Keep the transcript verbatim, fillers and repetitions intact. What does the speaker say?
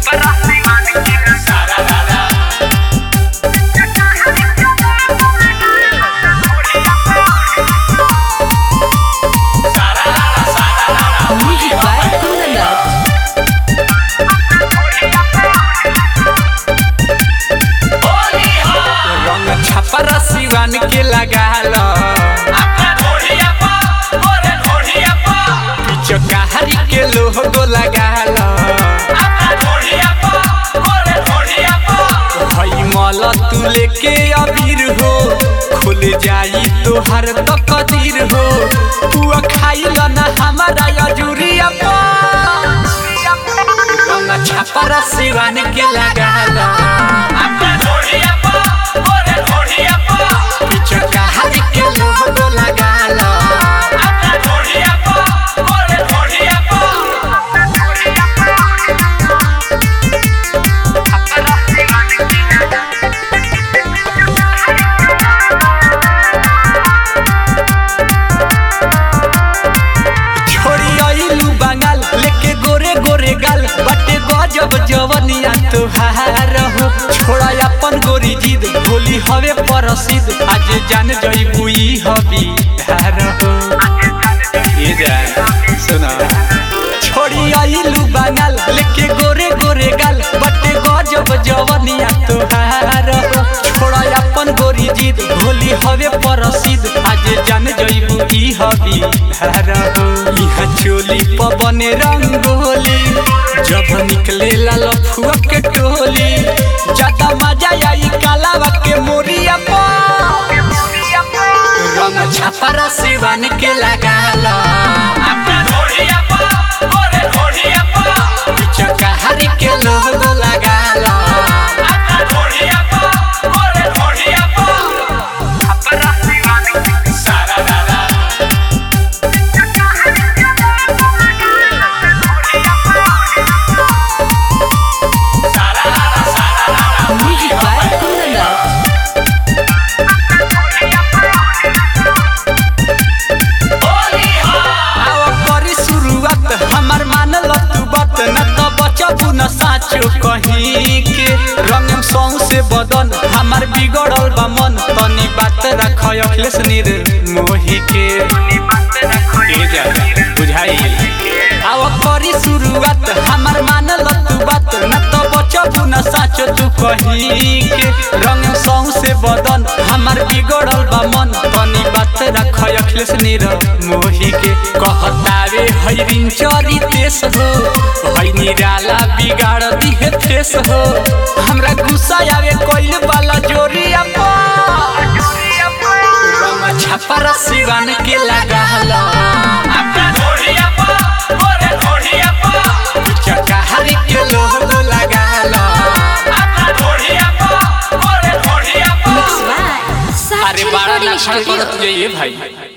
सिवान के लगाल पिचकारी के लोगो लगाल भई मल तू लेके अबीर हो खुल जाई तोहर तो कदीर हो तू खाइल ना हमारा अजूरिया रंग छापरा सिवान के लगाल पिचकारी के लोगो लगाल जब जवनिया तुहार हो छोड़ा अपन गोरी जिद होली हवे प्रसिद्ध आज जान जइबू ई हबी धार हो ये जान सुना छोड़ी आइलू बंगाल लेके गोरे गोरे गाल बटे गजब जवनिया तुहार हो छोड़ा अपन गोरी जिद होली हवे प्रसिद्ध आज जान जइबू ई हबी धार हो इहा चोली पवन रंगोली जब निकले लफुआ के टोली ज्यादा मजा आई कालावा के मोरिया रंग छापरा सिवान के लगाल पिचकारी के लोगो लगाल साचो कहीं के रंग सौ से बदन हमार बिगड़ल बा मन तनी बात रख अखिलेश नीर मोही के बुझाई आव करी शुरुआत हमार मानल तू बात न तो बचबू न साचो तू कहीं के रंग सौ से बदन हमार बिगड़ल बा मन तनी बात रख अखिलेश नीर मोही के कहतावे हैरिन चरी देश हो है निराला बिगाड़ दिहे फेस हो हमरा गुस्सा आवे कोइल वाला जोरिया रंग छापरा सिवान के लगाल पिचकारी के लोगो लगाल अरे बड़ा नक्शा करत जाइए भाई।